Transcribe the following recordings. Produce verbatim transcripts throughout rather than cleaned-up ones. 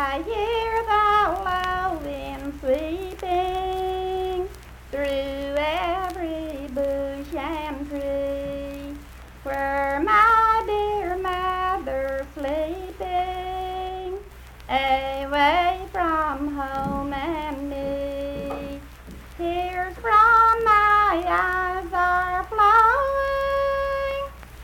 I hear the low wind sweeping through every bush and tree, where my dear mother's sleeping, away from home and me. Tears from my eyes are flowing,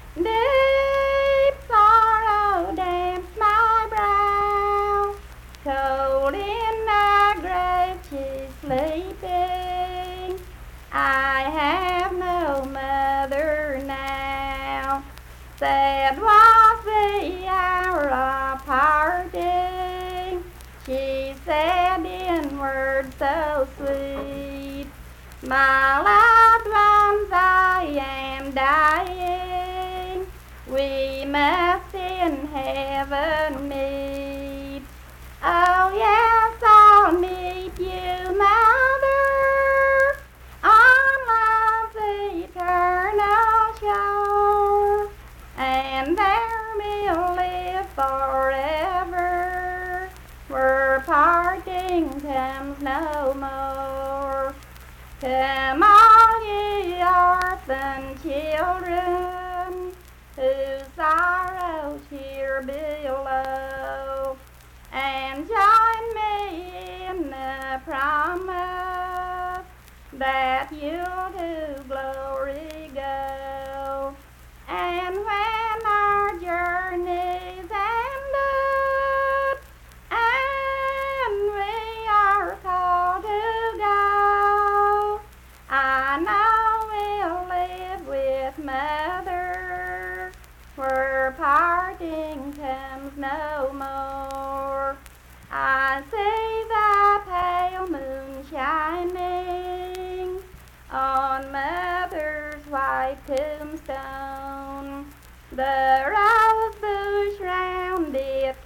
deep sorrow damps my brow. Cold in the grave she's sleeping, I have no mother now. Sad was the hour of parting, she said in words so sweet, my loved ones, I am dying, we must in heaven meet. Oh yes, I'll meet you, Mother, on love's eternal shore, and there we'll live forever, where parting comes no more. Come all ye orphan children, whose sorrows here below, and join me in the promise that you'll to glory go. And when our journey's ended, and we are called to go, I know we'll live with Mother, where parting comes no more. I see the pale moon shining on Mother's white tombstone, the rose bush round it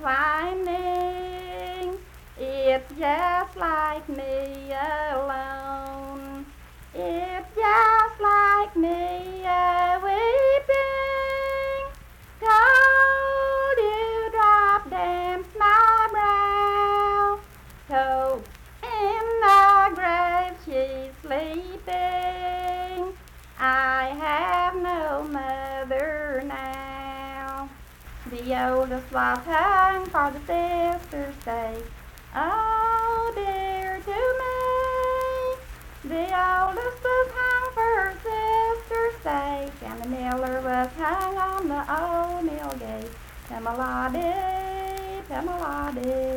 twining, it's just like me alone. It's just like me a weeping, cold dewdrop damps my brow. Cold in the grave she's sleeping, I have no mother now. The oldest was hung for the sister's sake, oh dear to me. The oldest was hung for her sister's sake, and the miller was hung on the old mill gate. Pamela-dee, Pamela-dee.